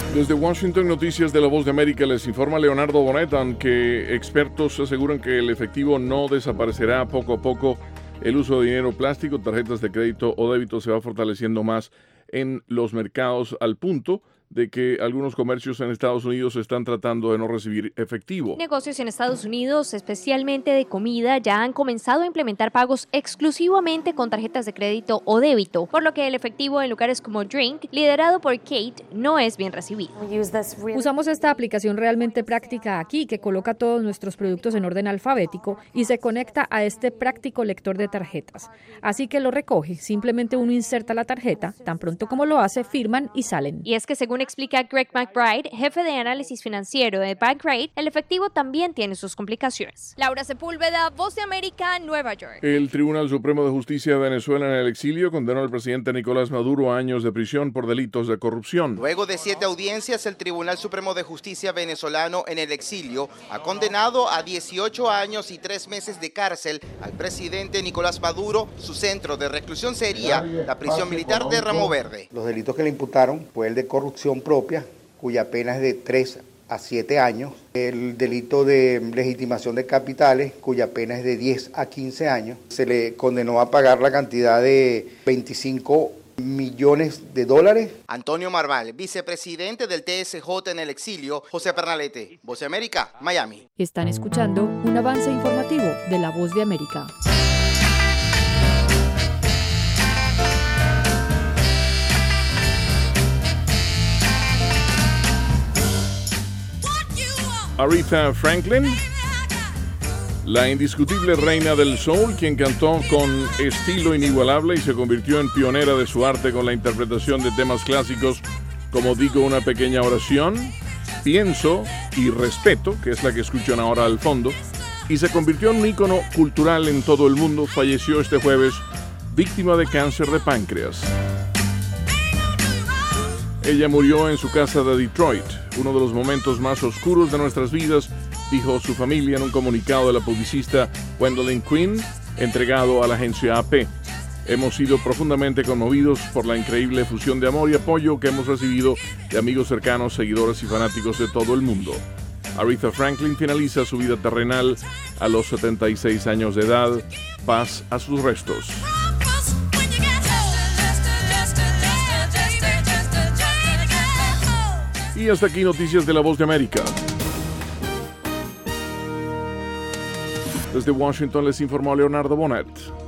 Desde Washington, Noticias de la Voz de América, les informa Leonardo Bonet, aunque expertos aseguran que el efectivo no desaparecerá poco a poco. El uso de dinero plástico, tarjetas de crédito o débito se va fortaleciendo más en los mercados al punto de que algunos comercios en Estados Unidos están tratando de no recibir efectivo. Negocios en Estados Unidos, especialmente de comida, ya han comenzado a implementar pagos exclusivamente con tarjetas de crédito o débito, por lo que el efectivo en lugares como Drink, liderado por Kate, no es bien recibido. Usamos esta aplicación realmente práctica aquí, que coloca todos nuestros productos en orden alfabético y se conecta a este práctico lector de tarjetas. Así que lo recoge, simplemente uno inserta la tarjeta, tan pronto como lo hace, firman y salen. Y es que según explica Greg McBride, jefe de análisis financiero de Bankrate, el efectivo también tiene sus complicaciones. Laura Sepúlveda, Voz de América, Nueva York. El Tribunal Supremo de Justicia de Venezuela en el exilio condenó al presidente Nicolás Maduro a años de prisión por delitos de corrupción. Luego de 7 audiencias, el Tribunal Supremo de Justicia venezolano en el exilio ha condenado a 18 años y 3 meses de cárcel al presidente Nicolás Maduro. Su centro de reclusión sería la prisión militar de Ramo Verde. Los delitos que le imputaron fue el de corrupción propia, cuya pena es de 3 a 7 años, el delito de legitimación de capitales, cuya pena es de 10 a 15 años. Se le condenó a pagar la cantidad de $25 millones. Antonio Marval, vicepresidente del TSJ en el exilio, José Pernalete, Voz de América, Miami. Están escuchando un avance informativo de la Voz de América. Aretha Franklin, la indiscutible reina del soul, quien cantó con estilo inigualable y se convirtió en pionera de su arte con la interpretación de temas clásicos como Digo una pequeña oración, Pienso y Respeto, que es la que escuchan ahora al fondo, y se convirtió en un ícono cultural en todo el mundo. Falleció este jueves víctima de cáncer de páncreas. Ella murió en su casa de Detroit, uno de los momentos más oscuros de nuestras vidas, dijo su familia en un comunicado de la publicista Gwendolyn Quinn, entregado a la agencia AP. Hemos sido profundamente conmovidos por la increíble efusión de amor y apoyo que hemos recibido de amigos cercanos, seguidores y fanáticos de todo el mundo. Aretha Franklin finaliza su vida terrenal a los 76 años de edad. Paz a sus restos. Y hasta aquí Noticias de la Voz de América. Desde Washington les informó Leonardo Bonet.